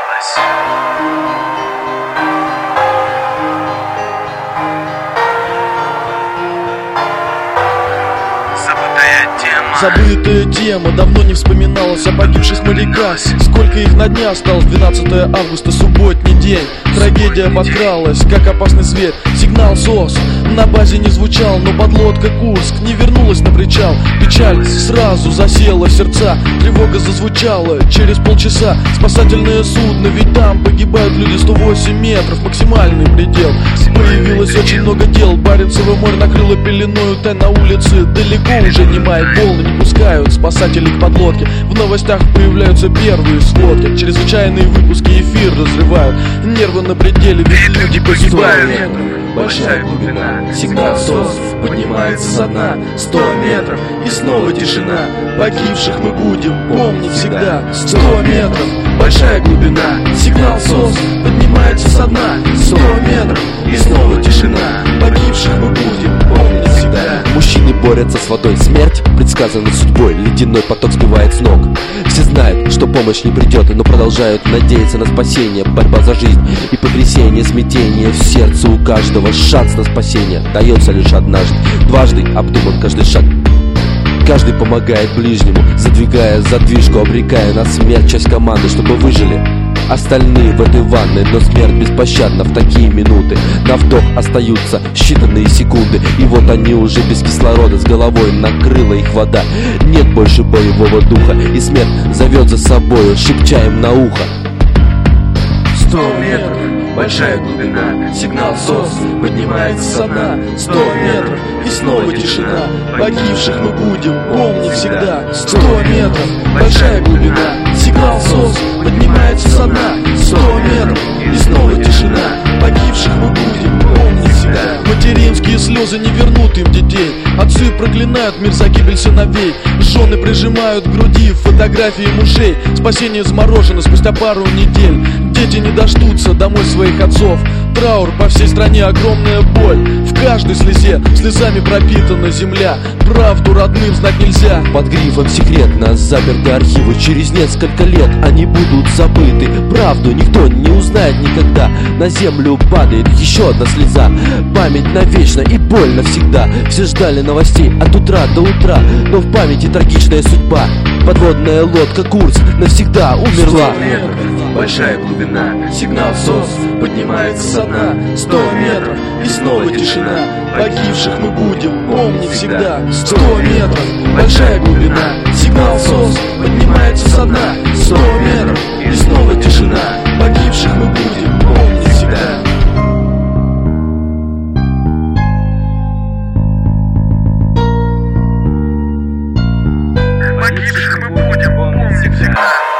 изменилось. Забытая тема, давно не вспоминалась о погибших моряках. Сколько их на дня осталось, 12 августа, субботний день. Трагедия подкралась, как опасный зверь. Сигнал СОС на базе не звучал, но подлодка Курск не вернулась на причал. Печаль сразу засела в сердца, тревога зазвучала через полчаса. Спасательное судно, ведь там погибают люди. 108 метров, максимальный предел. Появилось очень много дел, Баренцево море накрыло пеленою тань. На улице далеко уже не мает волны, не пускают спасателей к подлодке. В новостях появляются первые сводки, чрезвычайные выпуски эфир разрывают. Нервы на пределе, ведь люди погибают. Большая глубина, сигнал СОС поднимается со дна. 100 метров и снова тишина. Погибших мы будем помнить всегда. 100 метров, большая глубина, сигнал СОС поднимается со дна. 100 метров и снова тишина. Погибших мы будем помнить всегда. Мужчины борются с водой, смерть предсказана судьбой. Ледяной поток сбивает с ног. Все знают, что помощь не придет, но продолжают надеяться на спасение. Борьба за жизнь и потрясение, смятение в сердце у каждого. Шанс на спасение дается лишь однажды. Дважды обдуман каждый шаг. Каждый помогает ближнему, задвигая задвижку, обрекая на смерть часть команды, чтобы выжили остальные в этой ванной. Но смерть беспощадна в такие минуты. На вдох остаются считанные секунды, и вот они уже без кислорода. С головой накрыла их вода. Нет больше боевого духа, и смерть зовет за собою, шепча им на ухо. 100 метров, большая глубина, сигнал СОС поднимается со дна. 100 метров и снова тишина. Погибших мы будем помнить всегда. 100 метров, большая глубина, сигнал СОС поднимается со дна. 100 метров и снова тишина. Погибших мы будем помнить всегда. Материнские слезы не вернут им детей. Отцы проклинают мир за гибель сыновей. Жены прижимают к груди фотографии мужей. Спасение заморожено спустя пару недель. Дети не дождутся домой своих отцов. Траур по всей стране, огромная боль. В каждой слезе слезами пропитана земля. Правду родным знать нельзя. Под грифом секретно заперты архивы. Через несколько лет они будут забыты. Правду никто не узнает никогда. На землю падает еще одна слеза. Память навечно и боль навсегда. Все ждали новостей от утра до утра, но в памяти трагичная судьба. Подводная лодка Курск навсегда умерла. 100 метров, большая глубина, сигнал СОС поднимается со дна. 100 метров и снова тишина. Погибших мы будем помнить всегда. 100 метров, большая глубина, сигнал СОС поднимается со дна. 100 метров и снова тишина. Погибших мы будем помнить всегда. Погибших мы будем помнить всегда.